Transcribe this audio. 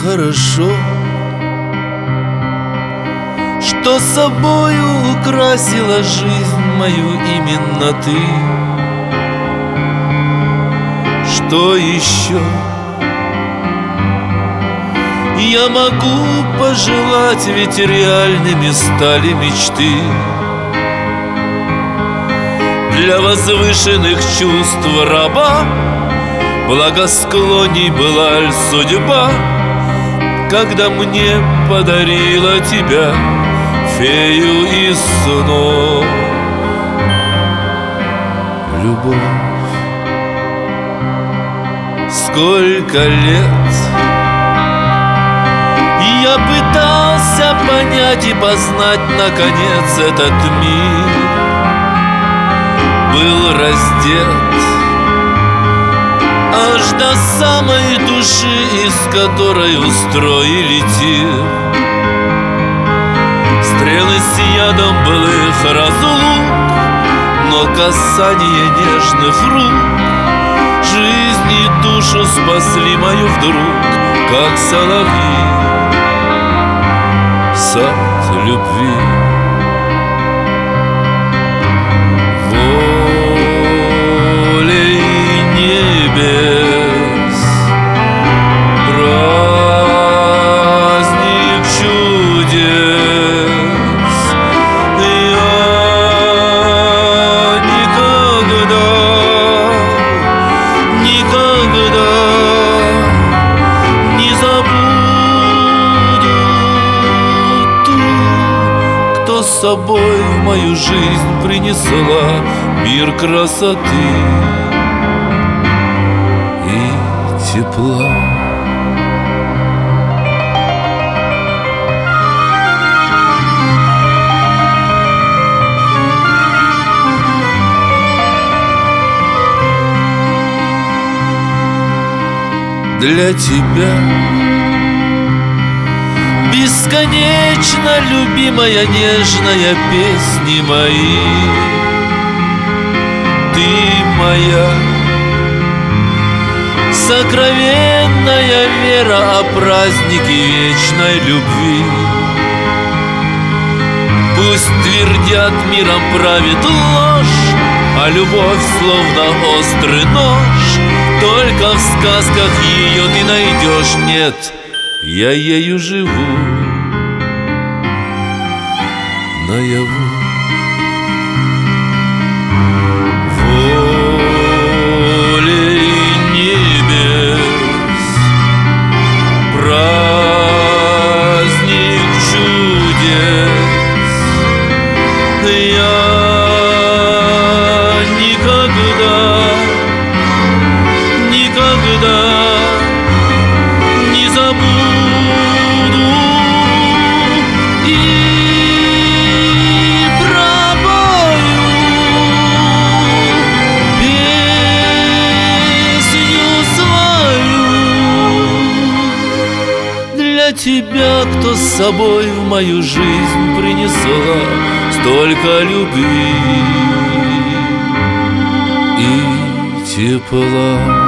хорошо, что собою украсила жизнь мою именно ты. Что еще я могу пожелать, ведь реальными стали мечты. Для возвышенных чувств раба благосклонней была ль судьба, когда мне подарила тебя, фею из снов. Любовь. Сколько лет я пытался понять и познать наконец этот мир. Был раздет аж до самой души, из которой устроили тир. Стрелы с ядом былых разлук, но касание нежных рук жизнь и душу спасли мою вдруг, как соловьи, сад любви. С собой в мою жизнь принесла мир красоты и тепла. Для тебя бесконечно любимая, нежная песни мои. Ты моя сокровенная вера о празднике вечной любви. Пусть твердят, миром правит ложь, а любовь словно острый нож. Только в сказках ее ты найдешь, нет, я ею живу наяву. Волей небес праздник чудес, я никогда не забуду и пропою песню свою для тебя, кто с собой в мою жизнь принесла столько любви и тепла.